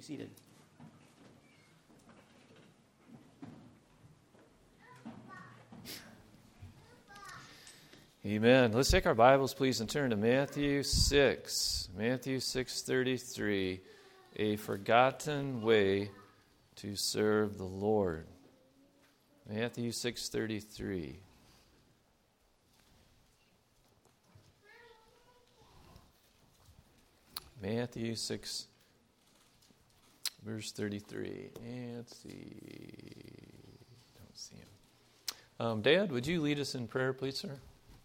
seated. Amen. Let's take our Bibles, please, and turn to Matthew 6. Matthew 6:33, a forgotten way to serve the Lord. Matthew 6:33. Matthew 6, verse 33. And let's see. Don't see him. Dad, would you lead us in prayer, please, sir?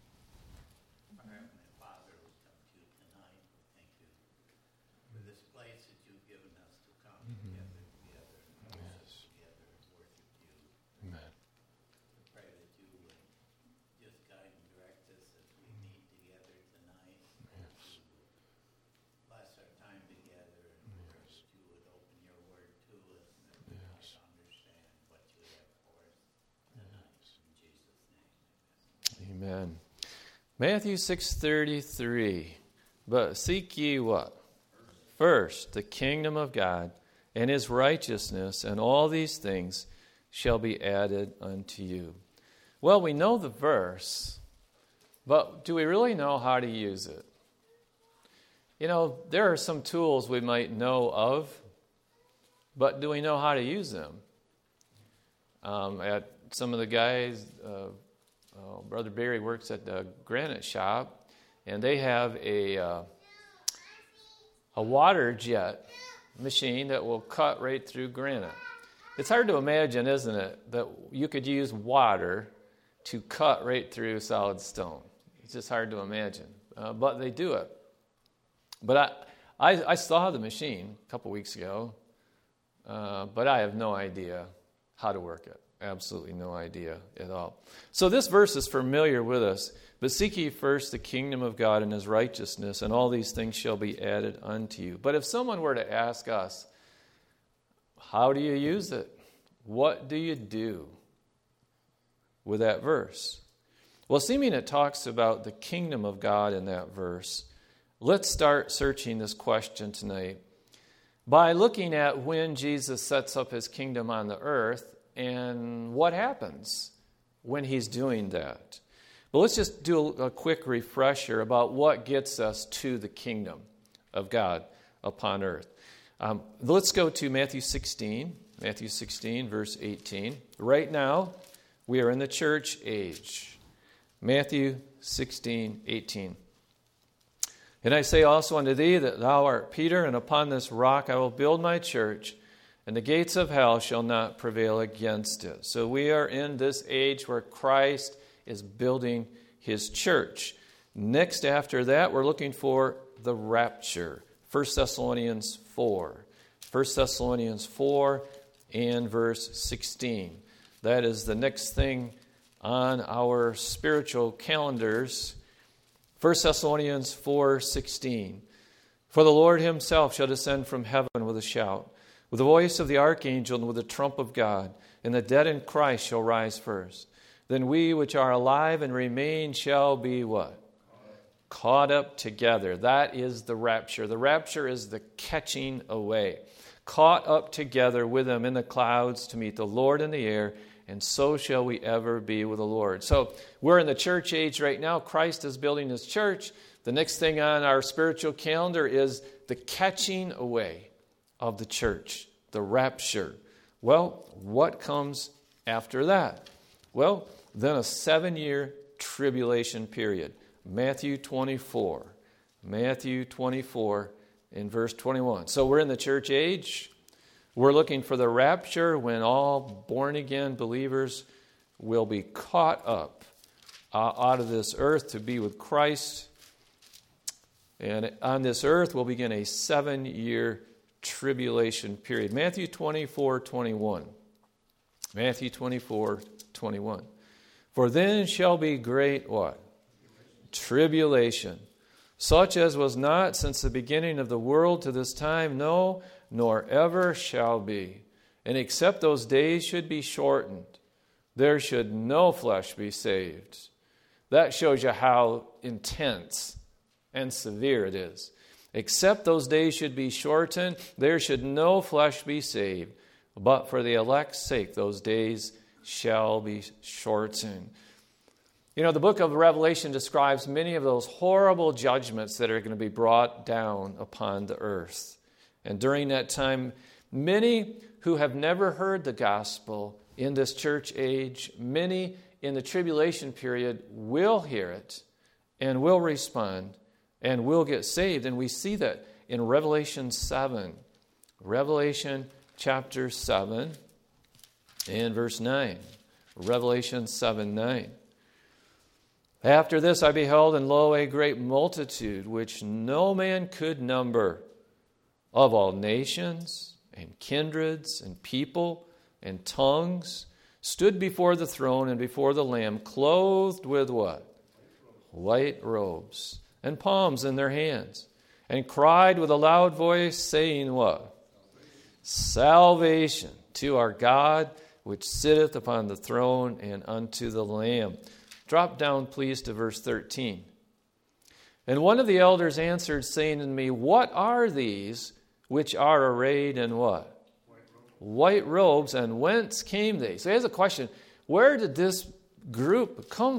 Amen. Matthew 6:33. But seek ye what? First, the kingdom of God and his righteousness, and all these things shall be added unto you. Well, we know the verse, but do we really know how to use it? You know, there are some tools we might know of, but do we know how to use them? At some of the guys... Brother Barry works at the granite shop, and they have a water jet machine that will cut right through granite. It's hard to imagine, isn't it, that you could use water to cut right through solid stone. It's just hard to imagine, but they do it. But I saw the machine a couple weeks ago, but I have no idea how to work it. Absolutely no idea at all. So this verse is familiar with us. But seek ye first the kingdom of God and his righteousness, and all these things shall be added unto you. But if someone were to ask us, how do you use it? What do you do with that verse? Well, seeming it talks about the kingdom of God in that verse, let's start searching this question tonight by looking at when Jesus sets up his kingdom on the earth and what happens when he's doing that. But let's just do a quick refresher about what gets us to the kingdom of God upon earth. Let's go to Matthew 16, verse 18. Right now, we are in the church age. Matthew 16, 18. And I say also unto thee that thou art Peter, and upon this rock I will build my church, and the gates of hell shall not prevail against it. So we are in this age where Christ is building his church. Next after that, we're looking for the rapture. 1 Thessalonians 4. 1 Thessalonians 4 and verse 16. That is the next thing on our spiritual calendars. 1 Thessalonians 4:16. For the Lord himself shall descend from heaven with a shout, with the voice of the archangel and with the trump of God, and the dead in Christ shall rise first. Then we which are alive and remain shall be what? Caught up together. That is the rapture. The rapture is the catching away. Caught up together with them in the clouds to meet the Lord in the air, and so shall we ever be with the Lord. So we're in the church age right now. Christ is building his church. The next thing on our spiritual calendar is the catching away of the church, the rapture. Well, what comes after that? Well, then a 7-year tribulation period. Matthew 24 in verse 21. So we're in the church age. We're looking for the rapture when all born-again believers will be caught up out of this earth to be with Christ. And on this earth will begin a 7-year tribulation period. Matthew 24:21. Matthew 24:21. For then shall be great what? Tribulation, such as was not since the beginning of the world to this time, no, nor ever shall be. And except those days should be shortened, there should no flesh be saved. That shows you how intense and severe it is. Except those days should be shortened, there should no flesh be saved. But for the elect's sake, those days shall be shortened. You know, the book of Revelation describes many of those horrible judgments that are going to be brought down upon the earth. And during that time, many who have never heard the gospel in this church age, many in the tribulation period will hear it and will respond and will get saved. And we see that in Revelation 7. Revelation chapter 7 and verse 9. Revelation 7:9. After this I beheld, and lo, a great multitude, which no man could number, of all nations and kindreds and people and tongues, stood before the throne and before the Lamb, clothed with what? White robes, and palms in their hands, and cried with a loud voice, saying what? Salvation to our God, which sitteth upon the throne, and unto the Lamb. Drop down, please, to verse 13. And one of the elders answered, saying unto me, what are these which are arrayed in what? White robes, and whence came they? So here's a question. Where did this group come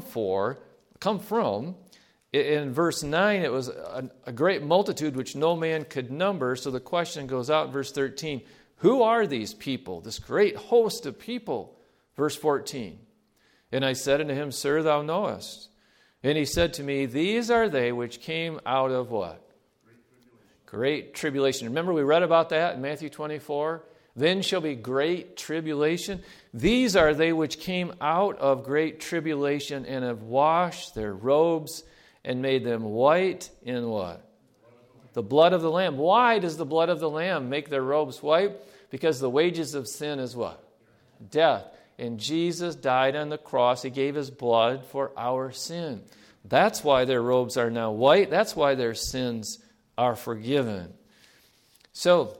from? In verse 9, it was a great multitude which no man could number. So the question goes out in verse 13. Who are these people, this great host of people? Verse 14. And I said unto him, Sir, thou knowest. And he said to me, These are they which came out of what? Great tribulation. Remember we read about that in Matthew 24? Then shall be great tribulation. These are they which came out of great tribulation and have washed their robes and made them white in what? The blood of the Lamb. Why does the blood of the Lamb make their robes white? Because the wages of sin is what? Death. And Jesus died on the cross. He gave his blood for our sin. That's why their robes are now white. That's why their sins are forgiven. So,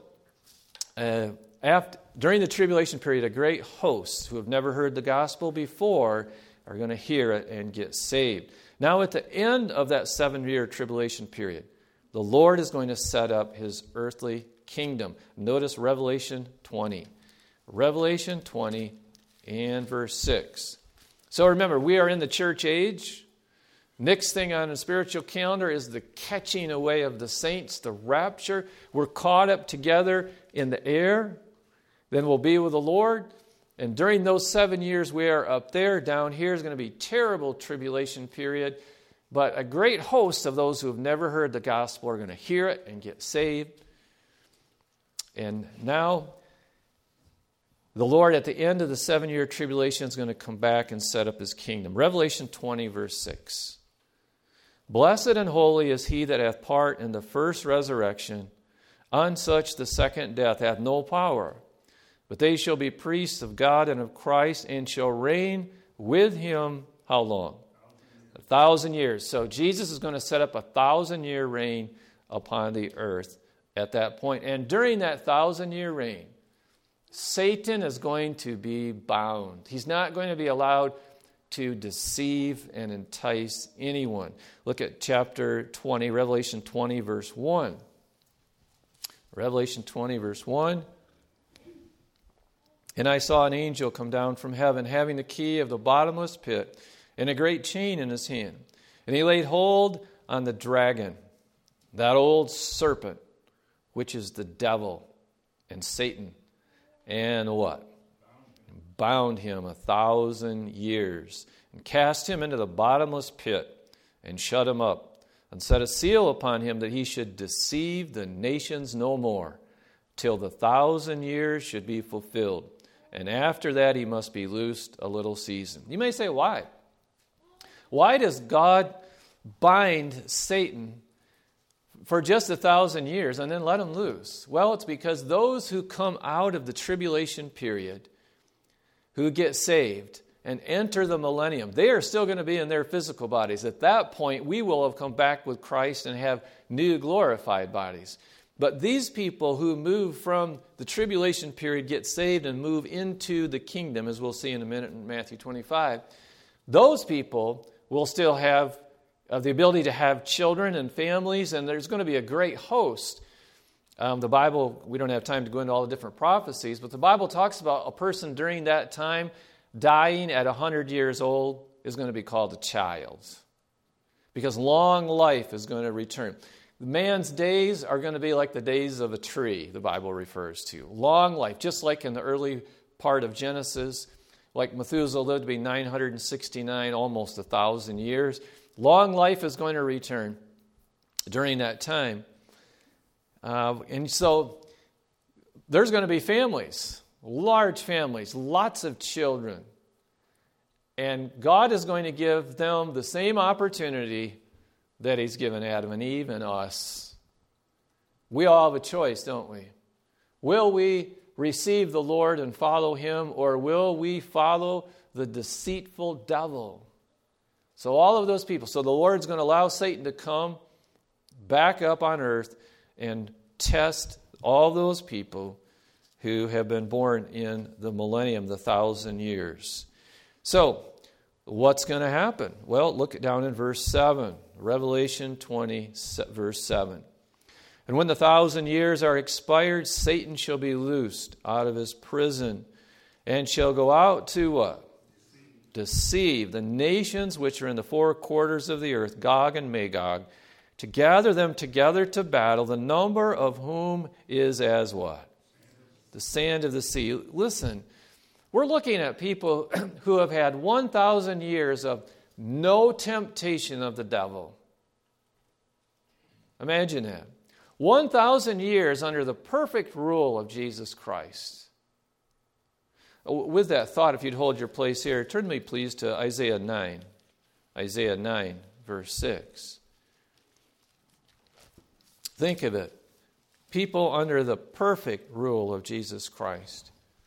during the tribulation period, a great host who have never heard the gospel before are going to hear it and get saved. Now, at the end of that 7-year tribulation period, the Lord is going to set up his earthly kingdom. Notice Revelation 20. Revelation 20 and verse 6. So remember, we are in the church age. Next thing on the spiritual calendar is the catching away of the saints, the rapture. We're caught up together in the air. Then we'll be with the Lord. And during those 7 years, we are up there. Down here is going to be terrible tribulation period. But a great host of those who have never heard the gospel are going to hear it and get saved. And now, the Lord at the end of the 7-year tribulation is going to come back and set up his kingdom. Revelation 20, verse 6. Blessed and holy is he that hath part in the first resurrection. On such the second death hath no power. But they shall be priests of God and of Christ, and shall reign with him, how long? 1,000 years. So Jesus is going to set up a 1,000-year reign upon the earth at that point. And during that 1,000-year reign, Satan is going to be bound. He's not going to be allowed to deceive and entice anyone. Look at chapter 20, Revelation 20, verse 1. Revelation 20, verse 1. And I saw an angel come down from heaven, having the key of the bottomless pit and a great chain in his hand. And he laid hold on the dragon, that old serpent, which is the devil and Satan. And what? Bound him 1,000 years, and cast him into the bottomless pit, and shut him up, and set a seal upon him, that he should deceive the nations no more, till the 1,000 years should be fulfilled. And after that he must be loosed a little season. You may say, why? Why does God bind Satan for just 1,000 years and then let him loose? Well, it's because those who come out of the tribulation period, who get saved and enter the millennium, they are still going to be in their physical bodies. At that point, we will have come back with Christ and have new glorified bodies. But these people who move from the tribulation period, get saved and move into the kingdom, as we'll see in a minute in Matthew 25, those people will still have the ability to have children and families, and there's going to be a great host. The Bible, we don't have time to go into all the different prophecies, but the Bible talks about a person during that time dying at 100 years old is going to be called a child, because long life is going to return. Man's days are going to be like the days of a tree, the Bible refers to. Long life, just like in the early part of Genesis, like Methuselah lived to be 969, almost 1,000 years. Long life is going to return during that time. And so there's going to be families, large families, lots of children. And God is going to give them the same opportunity that He's given Adam and Eve and us. We all have a choice, don't we? Will we receive the Lord and follow Him, or will we follow the deceitful devil? So all of those people. So the Lord's going to allow Satan to come back up on earth and test all those people who have been born in the millennium, the 1,000 years. So, what's going to happen? Well, look down in verse 7, Revelation 20, verse 7. And when the 1,000 years are expired, Satan shall be loosed out of his prison, and shall go out to what? Deceive the nations which are in the four quarters of the earth, Gog and Magog, to gather them together to battle, the number of whom is as what? The sand of the sea. Listen, we're looking at people who have had 1,000 years of no temptation of the devil. Imagine that. 1,000 years under the perfect rule of Jesus Christ. With that thought, if you'd hold your place here, turn me please to Isaiah 9. Isaiah 9, verse 6. Think of it. People under the perfect rule of Jesus Christ.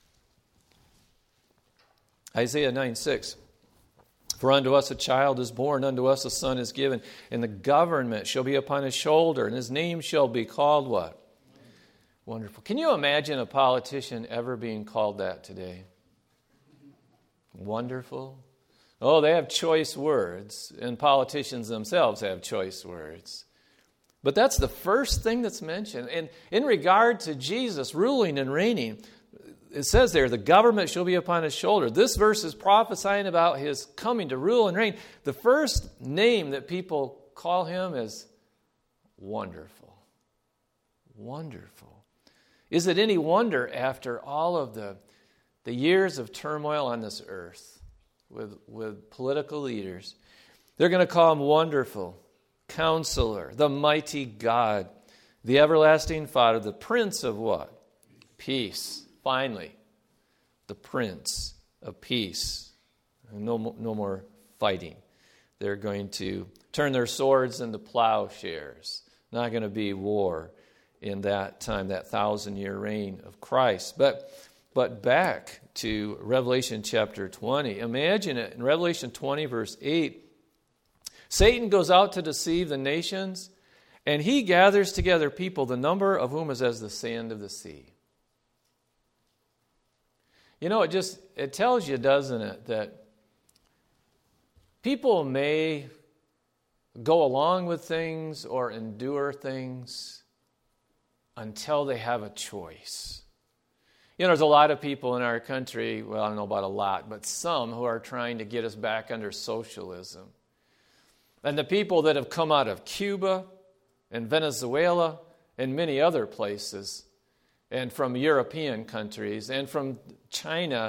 Isaiah 9, 6. For unto us a child is born, unto us a son is given, and the government shall be upon his shoulder, and his name shall be called what? Wonderful. Can you imagine a politician ever being called that today? Wonderful. Oh, they have choice words, and politicians themselves have choice words. But that's the first thing that's mentioned. And in regard to Jesus ruling and reigning, it says there, the government shall be upon his shoulder. This verse is prophesying about his coming to rule and reign. The first name that people call him is Wonderful. Wonderful. Is it any wonder after all of the years of turmoil on this earth with political leaders, they're going to call him Wonderful, Counselor, the Mighty God, the Everlasting Father, the Prince of what? Peace. Finally, the Prince of Peace. No more fighting. They're going to turn their swords into plowshares. Not going to be war in that time, that 1,000-year reign of Christ. But back to Revelation chapter 20. Imagine it. In Revelation 20, verse 8, Satan goes out to deceive the nations, and he gathers together people, the number of whom is as the sand of the sea. You know, it tells you, doesn't it, that people may go along with things or endure things until they have a choice. You know, there's a lot of people in our country, well, I don't know about a lot, but some who are trying to get us back under socialism. And the people that have come out of Cuba and Venezuela and many other places, and from European countries, and from China,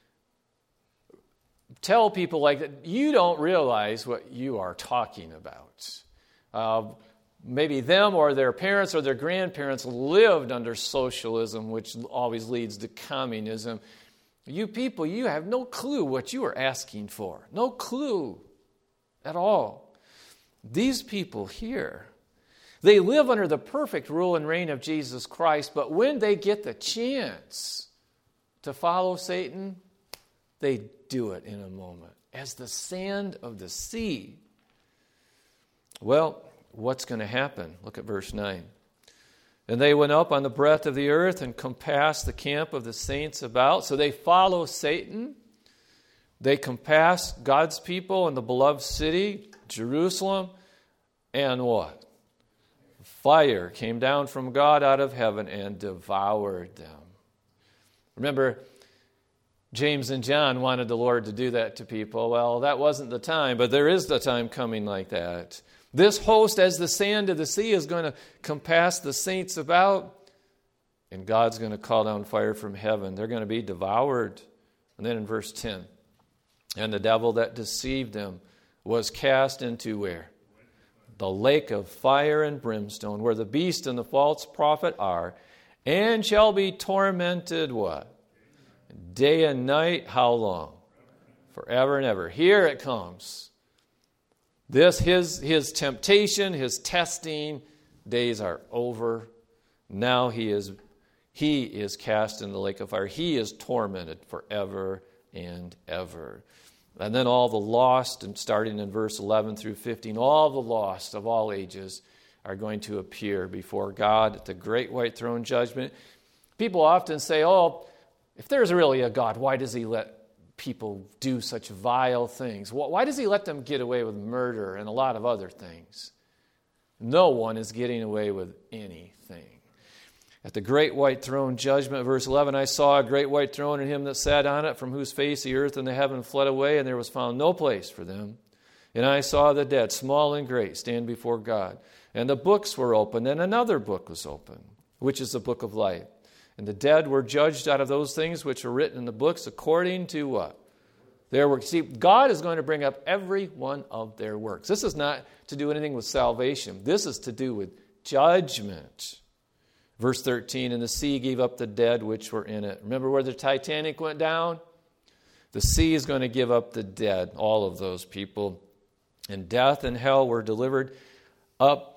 tell people like that, you don't realize what you are talking about. Maybe them or their parents or their grandparents lived under socialism, which always leads to communism. You people, you have no clue what you are asking for. No clue at all. These people here, they live under the perfect rule and reign of Jesus Christ, but when they get the chance to follow Satan, they do it in a moment, as the sand of the sea. Well, what's going to happen? Look at verse 9. And they went up on the breadth of the earth and compassed the camp of the saints about. So they follow Satan. They compass God's people in the beloved city, Jerusalem, and what? Fire came down from God out of heaven and devoured them. Remember, James and John wanted the Lord to do that to people. Well, that wasn't the time, but there is the time coming like that. This host, as the sand of the sea, is going to compass the saints about, and God's going to call down fire from heaven. They're going to be devoured. And then in verse 10, and the devil that deceived them was cast into where? The lake of fire and brimstone, where the beast and the false prophet are, and shall be tormented, what? Day and night, how long? Forever and ever. Here it comes. This, his temptation, his testing days are over. Now he is cast in the lake of fire. He is tormented forever and ever. And then all the lost, and starting in verse 11 through 15, all the lost of all ages are going to appear before God at the great white throne judgment. People often say, oh, if there's really a God, why does he let people do such vile things? Why does he let them get away with murder and a lot of other things? No one is getting away with anything. At the great white throne judgment, verse 11, I saw a great white throne and him that sat on it, from whose face the earth and the heaven fled away, and there was found no place for them. And I saw the dead, small and great, stand before God. And the books were opened, and another book was opened, which is the book of life. And the dead were judged out of those things which were written in the books according to what? Their works. See, God is going to bring up every one of their works. This is not to do anything with salvation. This is to do with judgment. Verse 13, and the sea gave up the dead which were in it. Remember where the Titanic went down? The sea is going to give up the dead, all of those people. And death and hell were delivered up.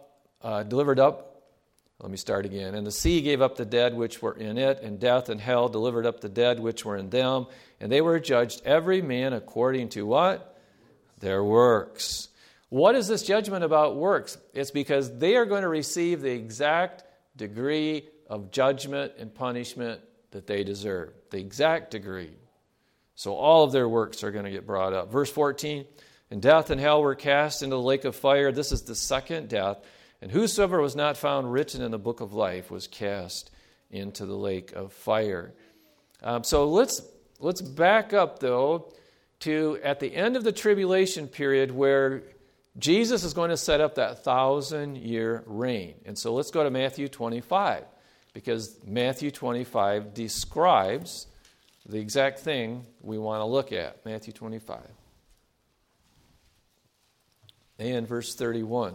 Let me start again. And the sea gave up the dead which were in it, and death and hell delivered up the dead which were in them. And they were judged every man according to what? Their works. What is this judgment about works? It's because they are going to receive the exact degree of judgment and punishment that they deserve. The exact degree. So all of their works are going to get brought up. Verse 14, and death and hell were cast into the lake of fire. This is the second death. And whosoever was not found written in the book of life was cast into the lake of fire. So let's back up, though, to at the end of the tribulation period where Jesus is going to set up that 1,000-year reign. And so let's go to Matthew 25, because Matthew 25 describes the exact thing we want to look at. Matthew 25. And verse 31.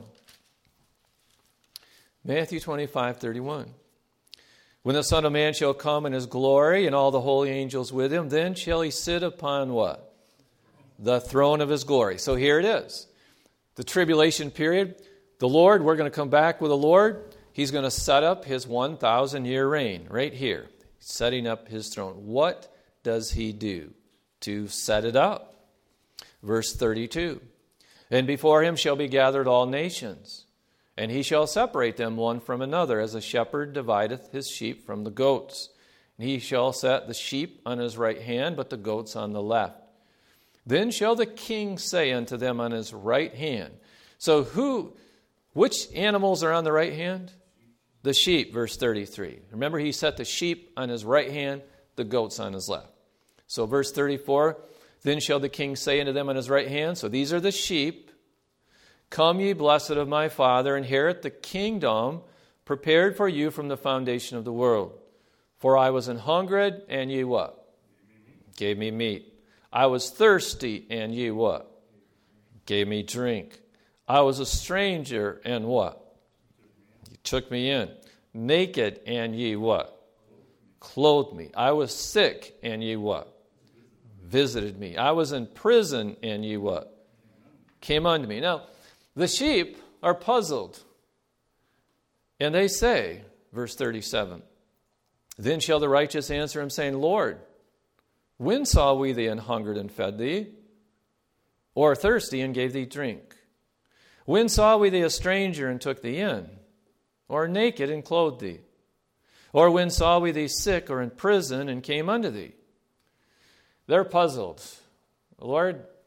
Matthew 25:31. When the Son of Man shall come in his glory and all the holy angels with him, then shall he sit upon what? The throne of his glory. So here it is. The tribulation period. The Lord, we're going to come back with the Lord. He's going to set up his 1,000-year reign right here. Setting up his throne. What does he do to set it up? Verse 32. And before him shall be gathered all nations. And he shall separate them one from another, as a shepherd divideth his sheep from the goats. And he shall set the sheep on his right hand, but the goats on the left. Then shall the king say unto them on his right hand. So which animals are on the right hand? The sheep, verse 33. Remember, he set the sheep on his right hand, the goats on his left. So verse 34, then shall the king say unto them on his right hand, so these are the sheep, come ye blessed of my Father, inherit the kingdom prepared for you from the foundation of the world. For I was an hungered, and ye what? Gave me meat. I was thirsty, and ye what? Gave me drink. I was a stranger, and what? You took me in. Naked, and ye what? Clothed me. I was sick, and ye what? Visited me. I was in prison, and ye what? Came unto me. Now, the sheep are puzzled. And they say, verse 37, then shall the righteous answer him, saying, Lord, when saw we thee an hungered and fed thee? Or thirsty and gave thee drink? When saw we thee a stranger and took thee in? Or naked and clothed thee? Or when saw we thee sick or in prison and came unto thee? They're puzzled. Lord,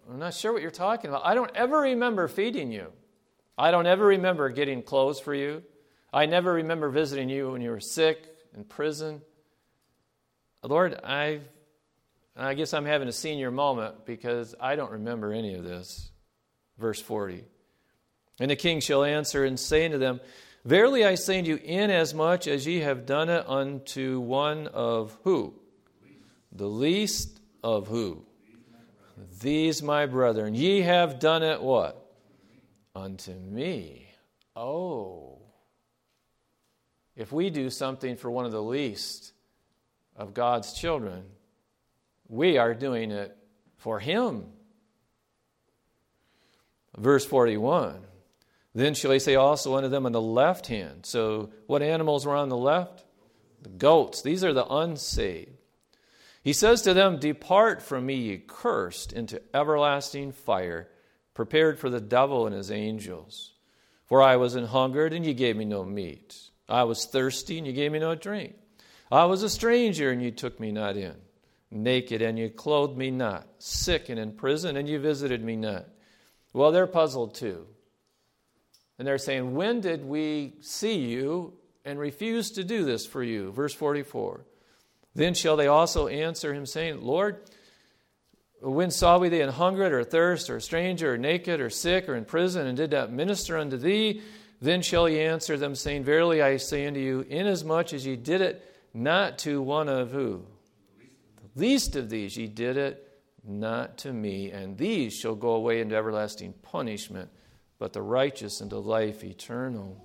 I'm not sure what you're talking about. I don't ever remember feeding you. I don't ever remember getting clothes for you. I never remember visiting you when you were sick, in prison. Lord, I guess I'm having a senior moment because I don't remember any of this. Verse 40. And the king shall answer and say unto them, Verily I say unto you, inasmuch as ye have done it unto one of who? The least of who? These my brethren. Ye have done it what? Unto me. Oh. If we do something for one of the least of God's children, we are doing it for Him. Verse 41. Then shall he say also unto them on the left hand. So what animals were on the left? The goats. These are the unsaved. He says to them, Depart from me, ye cursed, into everlasting fire, prepared for the devil and his angels. For I was an hungered, and ye gave me no meat. I was thirsty, and ye gave me no drink. I was a stranger, and ye took me not in. Naked, and ye clothed me not. Sick and in prison, and ye visited me not. Well, they're puzzled too. And they're saying, when did we see you and refuse to do this for you? Verse 44. Then shall they also answer him, saying, Lord, when saw we thee an hungered, or thirst, or a stranger, or naked, or sick, or in prison, and did not minister unto thee? Then shall he answer them, saying, Verily I say unto you, inasmuch as ye did it not to one of who? The least of these, ye did it not to me, and these shall go away into everlasting punishment, but the righteous into life eternal.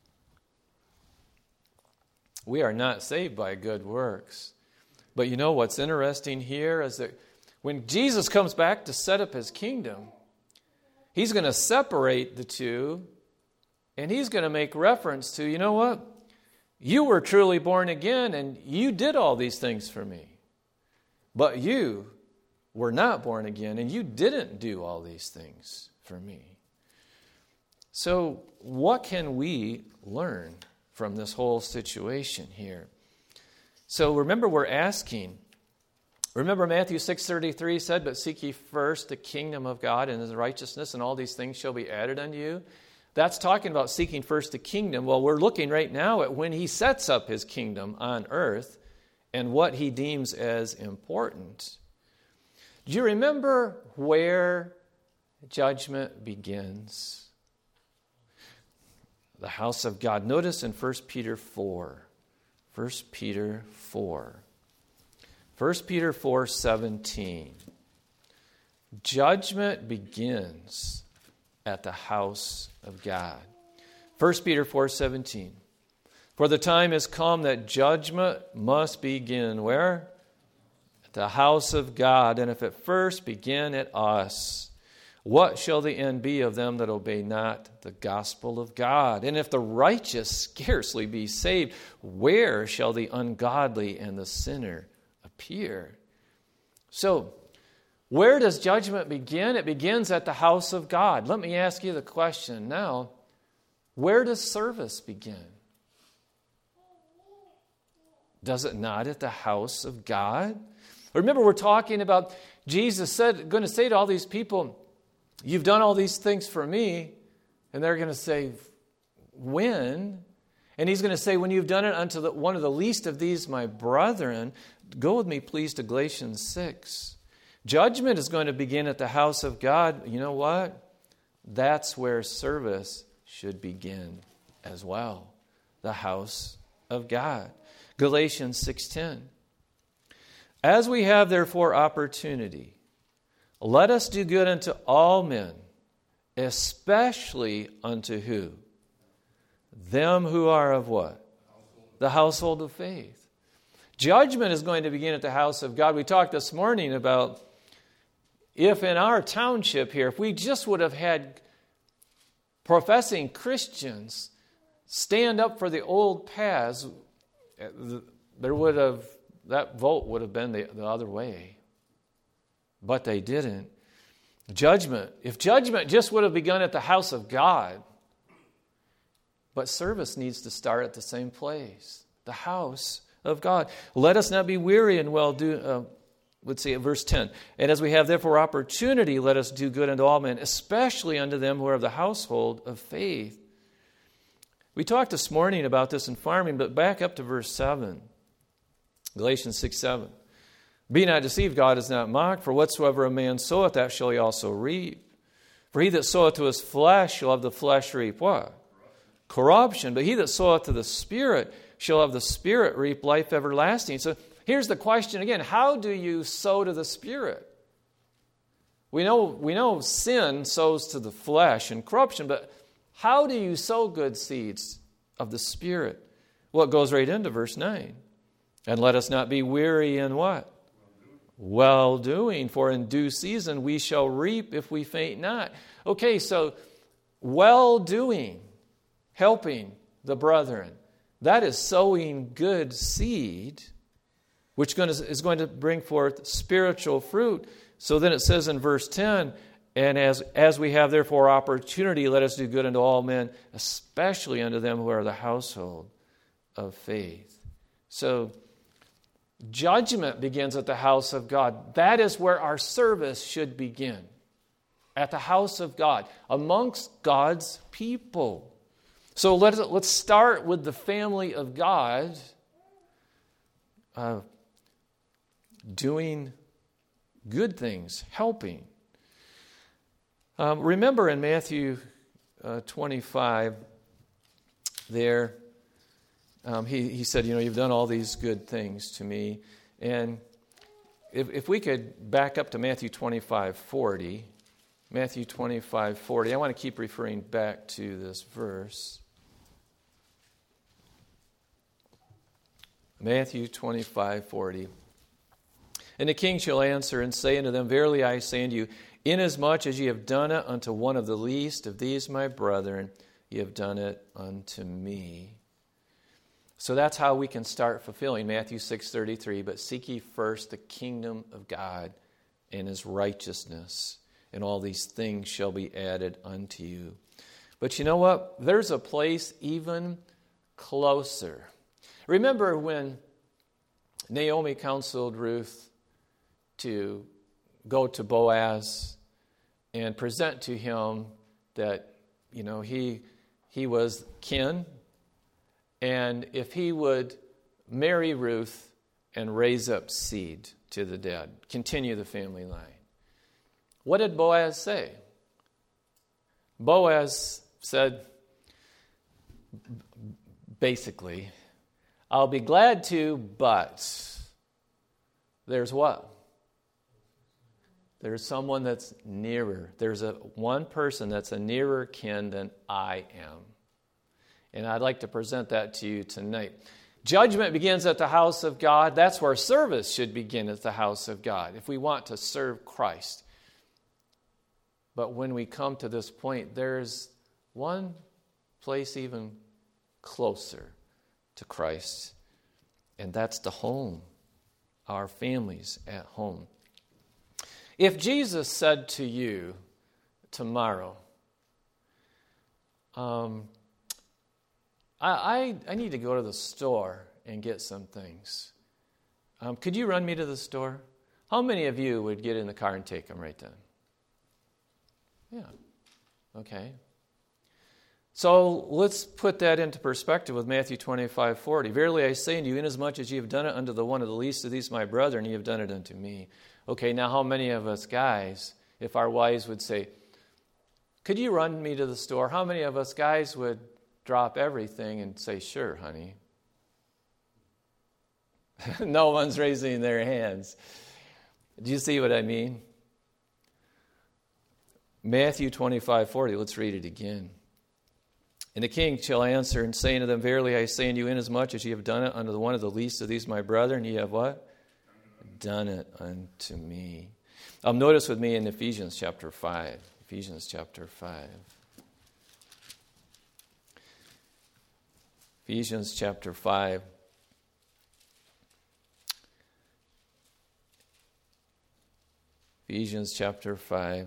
We are not saved by good works. But you know what's interesting here is that when Jesus comes back to set up His kingdom, He's going to separate the two, and He's going to make reference to, you know what? You were truly born again, and you did all these things for me. But you were not born again, and you didn't do all these things for me. So what can we learn from this whole situation here? So remember, we're asking. Remember Matthew 6:33 said, But seek ye first the kingdom of God and His righteousness, and all these things shall be added unto you. That's talking about seeking first the kingdom. Well, we're looking right now at when He sets up His kingdom on earth and what He deems as important. Do you remember where judgment begins? The house of God. Notice in 1 Peter 4. 1 Peter 4. 1 Peter 4:17. Judgment begins at the house of God. 1 Peter 4:17. For the time is come that judgment must begin where? At the house of God. And if it first begin at us, what shall the end be of them that obey not the gospel of God? And if the righteous scarcely be saved, where shall the ungodly and the sinner appear? So, where does judgment begin? It begins at the house of God. Let me ask you the question now. Where does service begin? Does it not at the house of God? Remember, we're talking about Jesus going to say to all these people, You've done all these things for me. And they're going to say, when? And He's going to say, when you've done it unto one of the least of these, my brethren. Go with me, please, to Galatians 6. Judgment is going to begin at the house of God. You know what? That's where service should begin as well. The house of God. Galatians 6:10. As we have therefore opportunity, let us do good unto all men, especially unto who? Them who are of what? The household of faith. Judgment is going to begin at the house of God. We talked this morning about if in our township here, if we just would have had professing Christians stand up for the old paths, that vote would have been the other way. But they didn't. If judgment just would have begun at the house of God, but service needs to start at the same place, the house of God. Let us not be weary in let's see, verse 10. And as we have therefore opportunity, let us do good unto all men, especially unto them who are of the household of faith. We talked this morning about this in farming, but back up to verse 7. Galatians 6:7. Be not deceived, God is not mocked, for whatsoever a man soweth, that shall he also reap. For he that soweth to his flesh shall of the flesh reap what? Corruption. But he that soweth to the Spirit shall of the Spirit reap life everlasting. So here's the question again. How do you sow to the Spirit? We know sin sows to the flesh and corruption, but how do you sow good seeds of the Spirit? Well, it goes right into verse 9. And let us not be weary in what? Well-doing, for in due season we shall reap if we faint not. Okay, so well-doing, helping the brethren, that is sowing good seed, which is going to bring forth spiritual fruit. So then it says in verse 10, and as we have therefore opportunity, let us do good unto all men, especially unto them who are the household of faith. So judgment begins at the house of God. That is where our service should begin. At the house of God, amongst God's people. So let's start with the family of God doing good things, helping. Remember in Matthew 25 there, he said, you've done all these good things to me. And if we could back up to Matthew 25:40, Matthew 25:40, I want to keep referring back to this verse. Matthew 25:40. And the king shall answer and say unto them, Verily I say unto you, inasmuch as ye have done it unto one of the least of these my brethren, ye have done it unto me. So that's how we can start fulfilling Matthew 6:33. But seek ye first the kingdom of God and his righteousness, and all these things shall be added unto you. But you know what? There's a place even closer. Remember when Naomi counseled Ruth to go to Boaz and present to him that, he was kin, and if he would marry Ruth and raise up seed to the dead, continue the family line. What did Boaz say? Boaz said, basically, I'll be glad to, but there's what? There's someone that's nearer. There's one person that's a nearer kin than I am. And I'd like to present that to you tonight. Judgment begins at the house of God. That's where service should begin, at the house of God, if we want to serve Christ. But when we come to this point, there's one place even closer to Christ, and that's the home, our families at home. If Jesus said to you tomorrow, I need to go to the store and get some things. Could you run me to the store? How many of you would get in the car and take them right then? Yeah. Okay. So let's put that into perspective with Matthew 25:40. Verily I say unto you, inasmuch as ye have done it unto the one of the least of these my brethren, ye have done it unto me. Okay, now how many of us guys, if our wives would say, could you run me to the store? How many of us guys would drop everything and say, sure, honey? No one's raising their hands. Do you see what I mean? Matthew 25:40, let's read it again. And the king shall answer and say unto them, Verily I say unto you, inasmuch as ye have done it unto one of the least of these my brethren, ye have what? Done it unto me. Notice with me in Ephesians chapter 5. Ephesians chapter 5. Ephesians chapter 5. Ephesians chapter 5.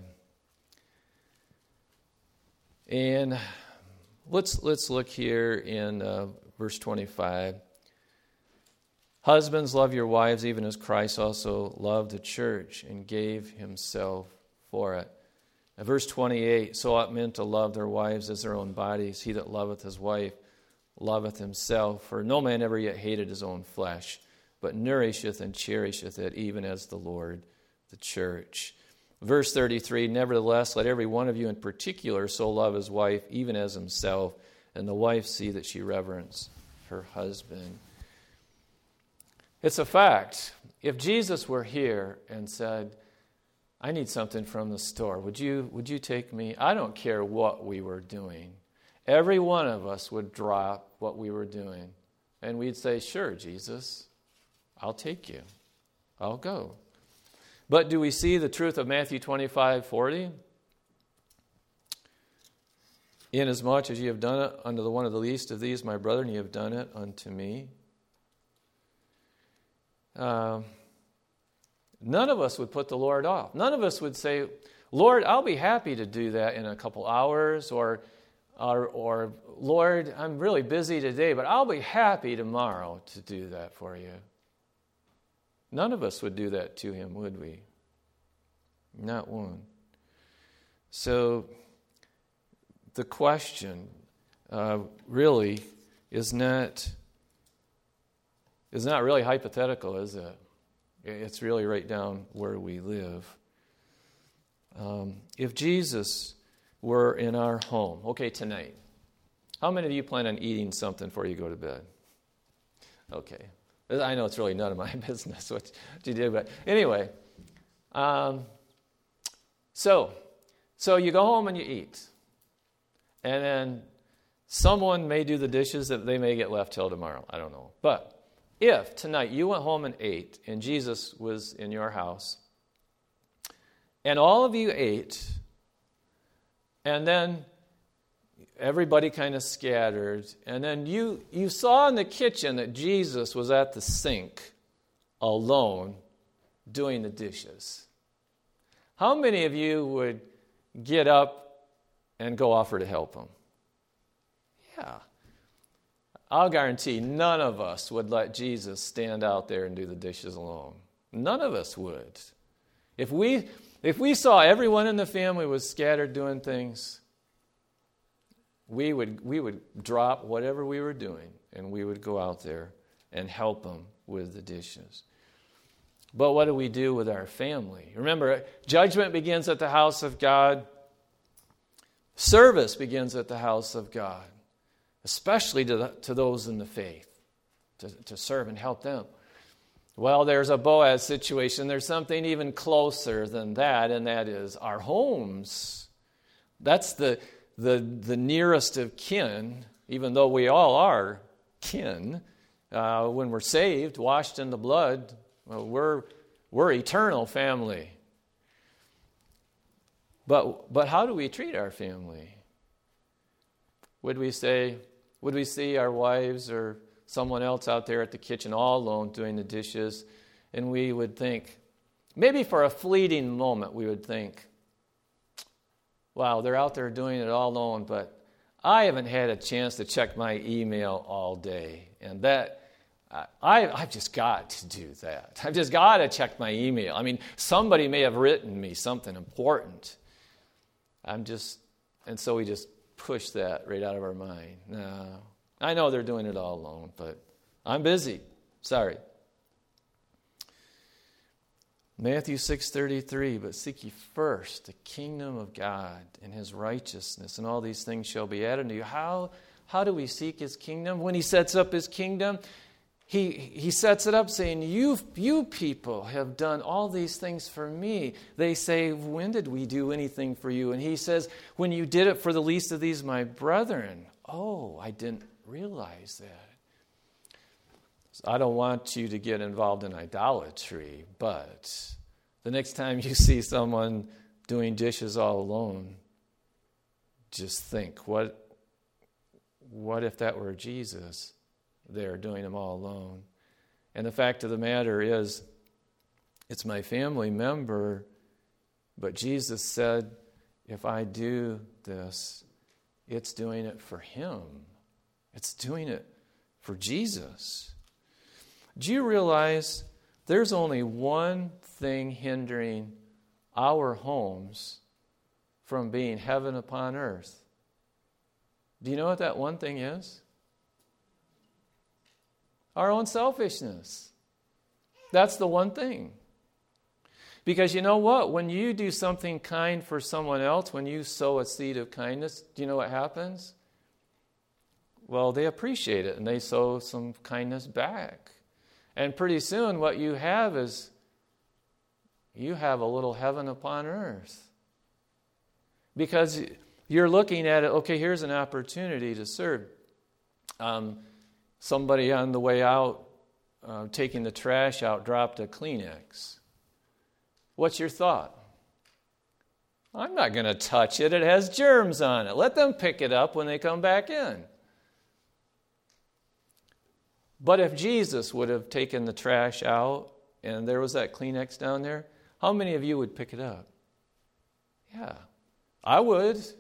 And let's look here in verse 25. Husbands, love your wives, even as Christ also loved the church and gave himself for it. And verse 28, so ought men to love their wives as their own bodies. He that loveth his wife loveth himself. For no man ever yet hated his own flesh, but nourisheth and cherisheth it, even as the Lord the church. Verse 33, nevertheless, let every one of you in particular so love his wife, even as himself, and the wife see that she reverence her husband. It's a fact. If Jesus were here and said, I need something from the store, would you take me? I don't care what we were doing. Every one of us would drop what we were doing. And we'd say, sure, Jesus, I'll take you. I'll go. But do we see the truth of Matthew 25:40? Inasmuch as ye have done it unto the one of the least of these, my brethren, ye have done it unto me. None of us would put the Lord off. None of us would say, Lord, I'll be happy to do that in a couple hours, or Lord, I'm really busy today, but I'll be happy tomorrow to do that for you. None of us would do that to him, would we? Not one. So the question really is not really hypothetical, is it? It's really right down where we live. If Jesus were in our home, okay, tonight, how many of you plan on eating something before you go to bed? Okay. I know it's really none of my business what you do, but anyway. So you go home and you eat. And then someone may do the dishes that they may get left till tomorrow. I don't know. But if tonight you went home and ate, and Jesus was in your house, and all of you ate, and then everybody kind of scattered, and then you saw in the kitchen that Jesus was at the sink alone doing the dishes. How many of you would get up and go offer to help him? Yeah. I'll guarantee none of us would let Jesus stand out there and do the dishes alone. None of us would. If we saw everyone in the family was scattered doing things, we would drop whatever we were doing and we would go out there and help them with the dishes. But what do we do with our family? Remember, judgment begins at the house of God. Service begins at the house of God, especially to those in the faith, to serve and help them. Well, there's a Boaz situation. There's something even closer than that, and that is our homes. That's the nearest of kin, even though we all are kin. When we're saved, washed in the blood, we're eternal family. But how do we treat our family? Would we see our wives or someone else out there at the kitchen all alone doing the dishes, and we would think, maybe for a fleeting moment we would think, wow, they're out there doing it all alone, but I haven't had a chance to check my email all day, and that I've just got to do that. I've just got to check my email. I mean, somebody may have written me something important. And so we just push that right out of our mind. No, I know they're doing it all alone, but I'm busy. Sorry. Matthew 6:33, but seek ye first the kingdom of God and his righteousness, and all these things shall be added to you. How do we seek his kingdom? When he sets up his kingdom, he sets it up saying, you people have done all these things for me. They say, when did we do anything for you? And he says, when you did it for the least of these, my brethren. Oh, I didn't realize that. I don't want you to get involved in idolatry, but the next time you see someone doing dishes all alone, just think, what if that were Jesus there doing them all alone? And the fact of the matter is, it's my family member, but Jesus said, if I do this, it's doing it for him. It's doing it for Jesus. Do you realize there's only one thing hindering our homes from being heaven upon earth? Do you know what that one thing is? Our own selfishness. That's the one thing. Because you know what? When you do something kind for someone else, when you sow a seed of kindness, do you know what happens? Well, they appreciate it and they sow some kindness back. And pretty soon what you have is, you have a little heaven upon earth. Because you're looking at it, okay, here's an opportunity to serve. Somebody on the way out, taking the trash out, dropped a Kleenex. What's your thought? I'm not going to touch it. It has germs on it. Let them pick it up when they come back in. But if Jesus would have taken the trash out and there was that Kleenex down there, how many of you would pick it up? Yeah, I would. Do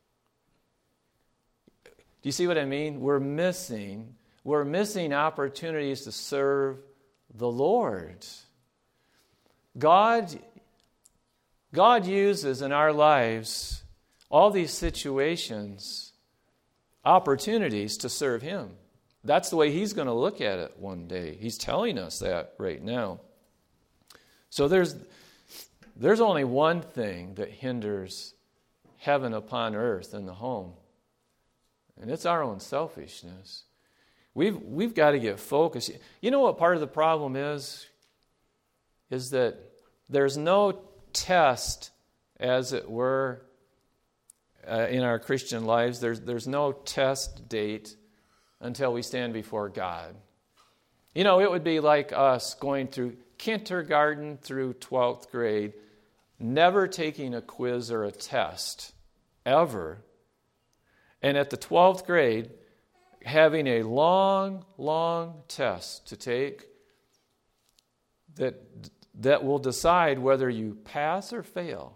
you see what I mean? We're missing opportunities to serve the Lord. God uses in our lives all these situations, opportunities to serve Him. That's the way He's going to look at it one day. He's telling us that right now. So there's only one thing that hinders heaven upon earth in the home, and it's our own selfishness. We've got to get focused. You know what part of the problem is? Is that there's no test, as it were, in our Christian lives. There's no test date until we stand before God. You know, it would be like us going through kindergarten through 12th grade, never taking a quiz or a test, ever. And at the 12th grade, having a long, long test to take that will decide whether you pass or fail.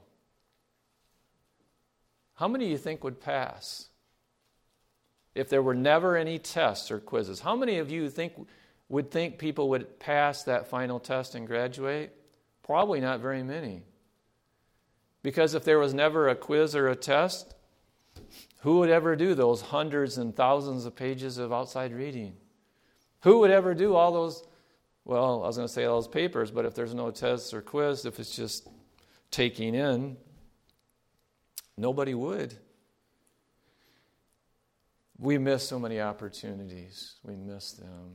How many of you think would pass if there were never any tests or quizzes? How many of you would think people would pass that final test and graduate? Probably not very many. Because if there was never a quiz or a test, who would ever do those hundreds and thousands of pages of outside reading? Who would ever do all those, well, I was going to say all those papers, but if there's no tests or quiz, if it's just taking in, nobody would. We miss so many opportunities. We miss them.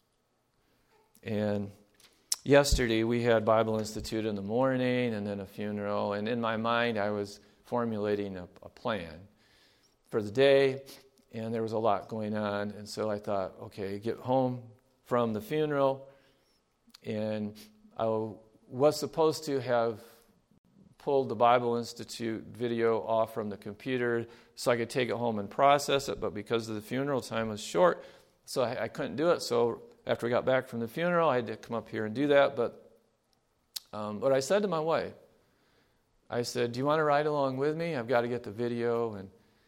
And yesterday we had Bible Institute in the morning and then a funeral. And in my mind I was formulating a plan for the day. And there was a lot going on. And so I thought, okay, get home from the funeral. And I was supposed to have pulled the Bible Institute video off from the computer so I could take it home and process it, but because of the funeral time was short, so I couldn't do it. So after we got back from the funeral, I had to come up here and do that. But I said to my wife, I said, "Do you want to ride along with me? I've got to get the video."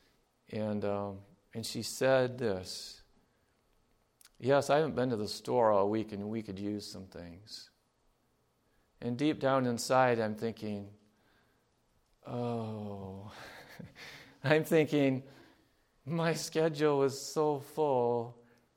And she said this, "Yes, I haven't been to the store all week, and we could use some things." And deep down inside, I'm thinking, oh, I'm thinking, my schedule was so full.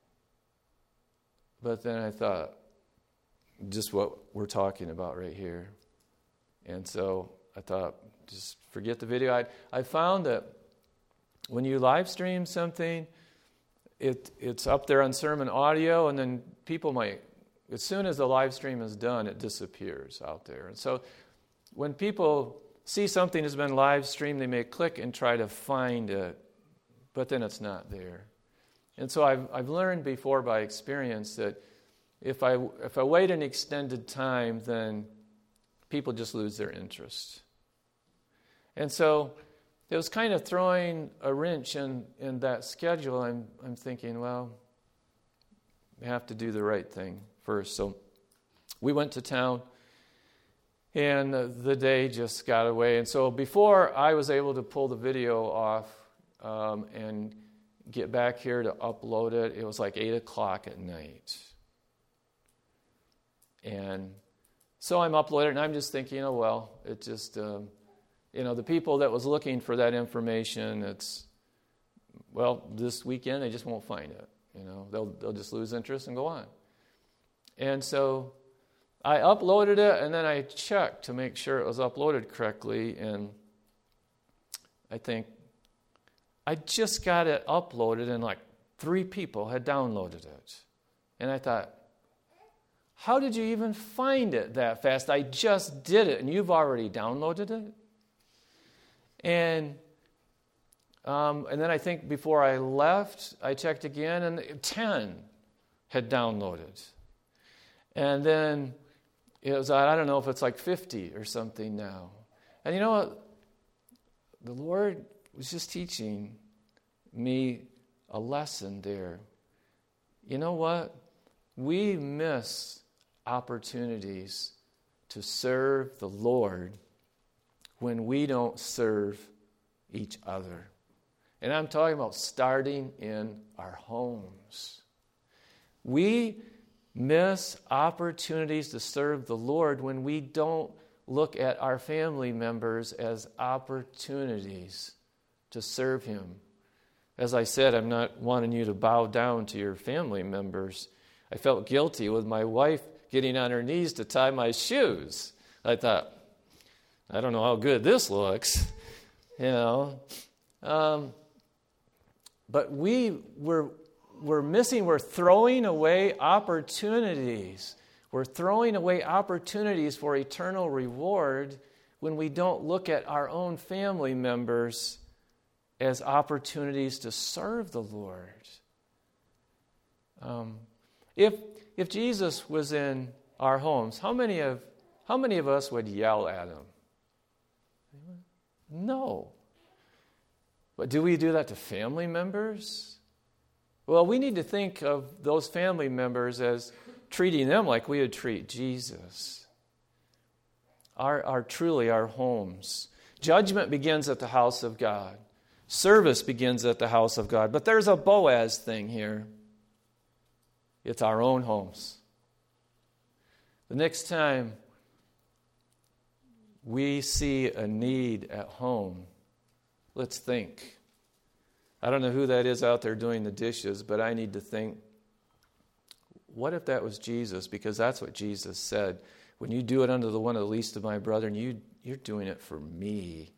But then I thought, just what we're talking about right here. And so I thought, just forget the video. I found that when you live stream something, it's up there on sermon audio, and then people might, as soon as the live stream is done, it disappears out there. And so when people see something has been live streamed, they may click and try to find it, but then it's not there. And so I've learned before by experience that if I wait an extended time, then people just lose their interest. And so it was kind of throwing a wrench in that schedule. I'm thinking, well, we have to do the right thing first. So we went to town, and the day just got away. And so before I was able to pull the video off and get back here to upload it, it was like 8 o'clock at night. And so I'm uploading, and I'm just thinking, it just, the people that was looking for that information, this weekend they just won't find it. They'll just lose interest and go on. And so I uploaded it, and then I checked to make sure it was uploaded correctly, and I think I just got it uploaded, and like 3 people had downloaded it. And I thought, how did you even find it that fast? I just did it, and you've already downloaded it? And then I think before I left, I checked again, and 10 had downloaded. And then it was, I don't know if it's like 50 or something now. And you know what? The Lord was just teaching me a lesson there. You know what? We miss opportunities to serve the Lord when we don't serve each other. And I'm talking about starting in our homes. We miss opportunities to serve the Lord when we don't look at our family members as opportunities to serve Him. As I said, I'm not wanting you to bow down to your family members. I felt guilty with my wife getting on her knees to tie my shoes. I thought, I don't know how good this looks, But we're missing, we're throwing away opportunities. We're throwing away opportunities for eternal reward when we don't look at our own family members as opportunities to serve the Lord. If Jesus was in our homes, how many of us would yell at Him? No. But do we do that to family members? Well, we need to think of those family members as treating them like we would treat Jesus. Truly our homes. Judgment begins at the house of God. Service begins at the house of God. But there's a Boaz thing here. It's our own homes. The next time we see a need at home, let's think. I don't know who that is out there doing the dishes, but I need to think, what if that was Jesus? Because that's what Jesus said. When you do it unto the one of the least of my brethren, you're doing it for me.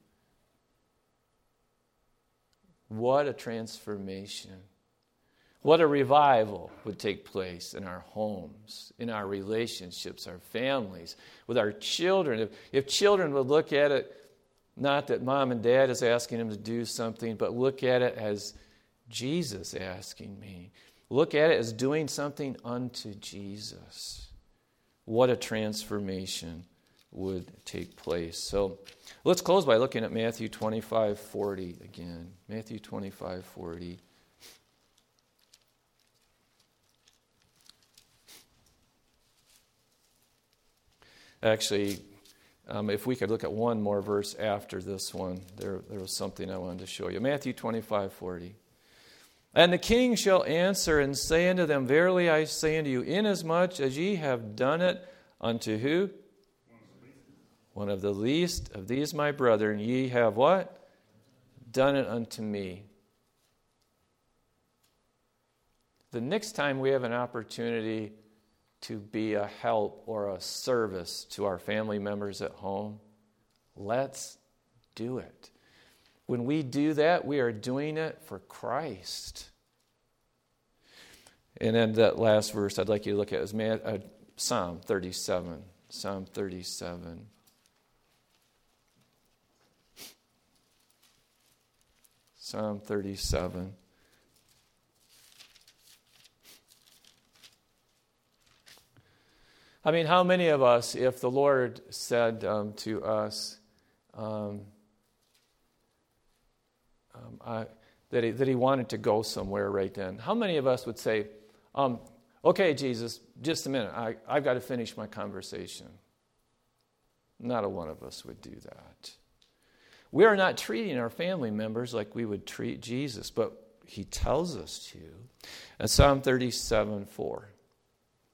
What a transformation. What a revival would take place in our homes, in our relationships, our families, with our children. If children would look at it, not that mom and dad is asking them to do something, but look at it as Jesus asking me. Look at it as doing something unto Jesus. What a transformation would take place. So let's close by looking at Matthew 25:40 again. Matthew 25:40. Actually, if we could look at one more verse after this one, there was something I wanted to show you. Matthew 25:40. And the king shall answer and say unto them, Verily I say unto you, inasmuch as ye have done it unto who? One of the least of these my brethren, ye have what? Done it unto me. The next time we have an opportunity to be a help or a service to our family members at home, let's do it. When we do that, we are doing it for Christ. And then that last verse I'd like you to look at is Psalm 37. Psalm 37. Psalm 37. I mean, how many of us, if the Lord said to us that he wanted to go somewhere right then, how many of us would say, okay, Jesus, just a minute, I've got to finish my conversation? Not a one of us would do that. We are not treating our family members like we would treat Jesus, but He tells us to. And Psalm 37:4.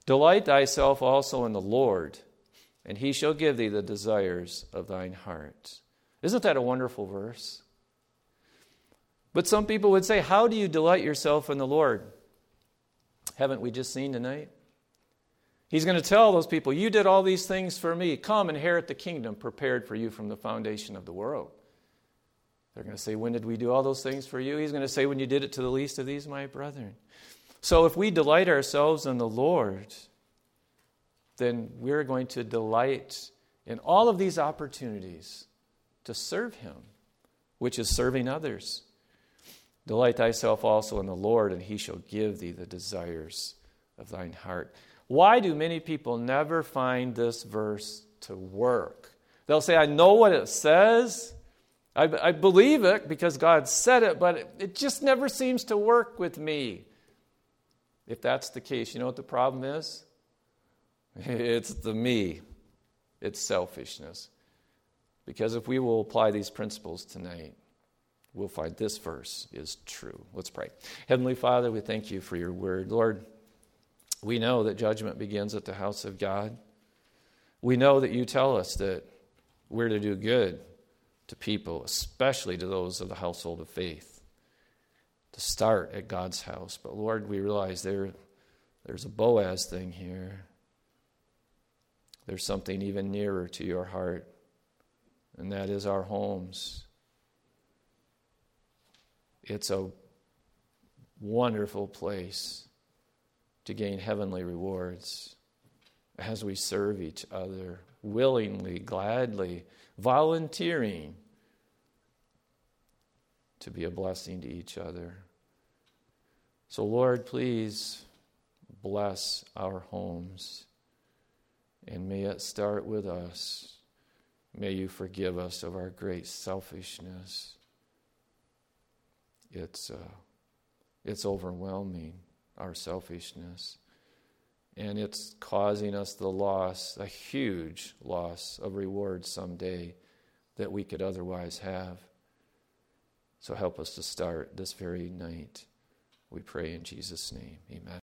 Delight thyself also in the Lord, and he shall give thee the desires of thine heart. Isn't that a wonderful verse? But some people would say, how do you delight yourself in the Lord? Haven't we just seen tonight? He's going to tell those people, you did all these things for me. Come, inherit the kingdom prepared for you from the foundation of the world. They're going to say, when did we do all those things for you? He's going to say, when you did it to the least of these, my brethren. So if we delight ourselves in the Lord, then we're going to delight in all of these opportunities to serve him, which is serving others. Delight thyself also in the Lord, and he shall give thee the desires of thine heart. Why do many people never find this verse to work? They'll say, I know what it says. I believe it because God said it, but it just never seems to work with me. If that's the case, you know what the problem is? It's the me. It's selfishness. Because if we will apply these principles tonight, we'll find this verse is true. Let's pray. Heavenly Father, we thank you for your word. Lord, we know that judgment begins at the house of God. We know that you tell us that we're to do good to people, especially to those of the household of faith, to start at God's house. But Lord, we realize there's a Boaz thing here. There's something even nearer to your heart, and that is our homes. It's a wonderful place to gain heavenly rewards as we serve each other willingly, gladly, volunteering to be a blessing to each other. So, Lord, please bless our homes, and may it start with us. May you forgive us of our great selfishness. It's overwhelming, our selfishness. And it's causing us the loss, a huge loss of rewards someday that we could otherwise have. So help us to start this very night. We pray in Jesus' name. Amen.